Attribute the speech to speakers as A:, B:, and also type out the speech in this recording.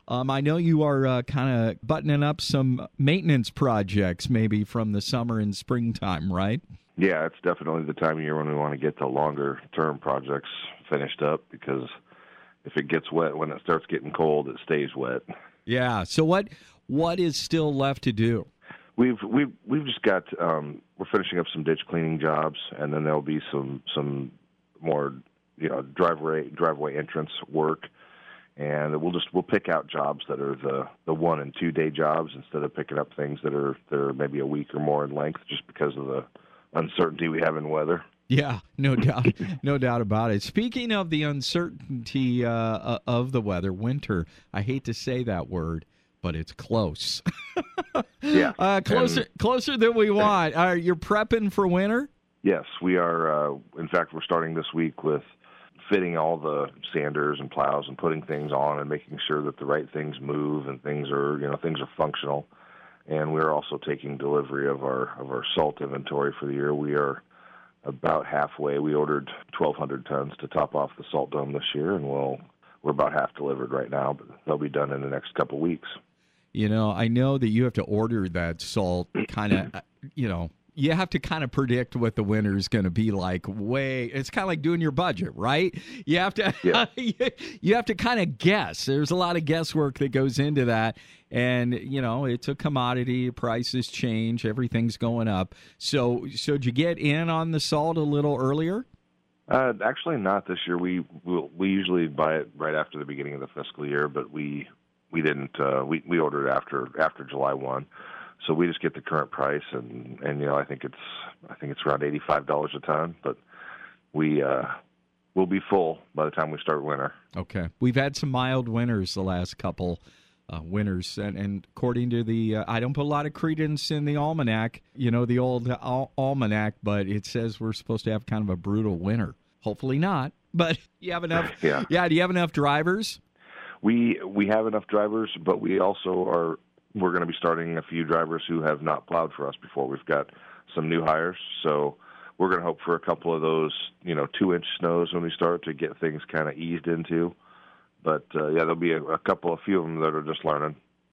A: I know you are kind of buttoning up some maintenance projects maybe from the summer and springtime, right?
B: Yeah, it's definitely the time of year when we want to get the longer-term projects finished up, because if it gets wet, when it starts getting cold, it stays wet.
A: Yeah. So what is still left to do?
B: We've just got we're finishing up some ditch cleaning jobs, and then there'll be some more driveway entrance work, and we'll pick out jobs that are the 1 and 2 day jobs instead of picking up things that are maybe a week or more in length, just because of the uncertainty we have in weather.
A: Yeah, no doubt, no doubt about it. Speaking of the uncertainty of the weather, winter, I hate to say that word, but it's close.
B: Yeah.
A: Closer than we want. You're prepping for winter?
B: Yes, we are. In fact, we're starting this week with fitting all the sanders and plows and putting things on and making sure that the right things move and things are functional. And we're also taking delivery of our salt inventory for the year. We are about halfway. We ordered 1,200 tons to top off the salt dome this year, and we're about half delivered right now, but they'll be done in the next couple weeks.
A: I know that you have to order that salt kind of, you have to kind of predict what the winter is going to be like. It's kind of like doing your budget, right? You have to,
B: yeah.
A: You have to kind of guess. There's a lot of guesswork that goes into that, and it's a commodity. Prices change. Everything's going up. So did you get in on the salt a little earlier?
B: Actually, not this year. We usually buy it right after the beginning of the fiscal year, but we didn't. We ordered after July 1. So we just get the current price, and I think it's around $85 a ton, but we'll be full by the time we start winter.
A: Okay, we've had some mild winters the last couple winters, and according to the I don't put a lot of credence in the almanac, the old almanac, but it says we're supposed to have kind of a brutal winter. Hopefully not, but you have enough.
B: Yeah.
A: Do you have enough drivers?
B: We have enough drivers, but we also we're going to be starting a few drivers who have not plowed for us before. We've got some new hires, so we're going to hope for a couple of those, 2-inch snows when we start to get things kind of eased into. But, there'll be a few of them that are just learning.